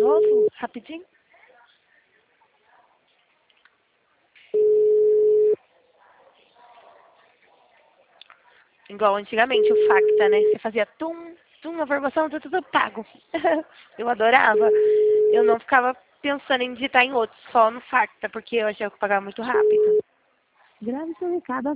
novo, rapidinho. Igual antigamente o Facta, né? Você fazia tum, tum, a formação, tudo pago. Eu adorava. Eu não ficava pensando em digitar em outros, só no Facta, porque eu achava que eu pagava muito rápido. Grave seu recado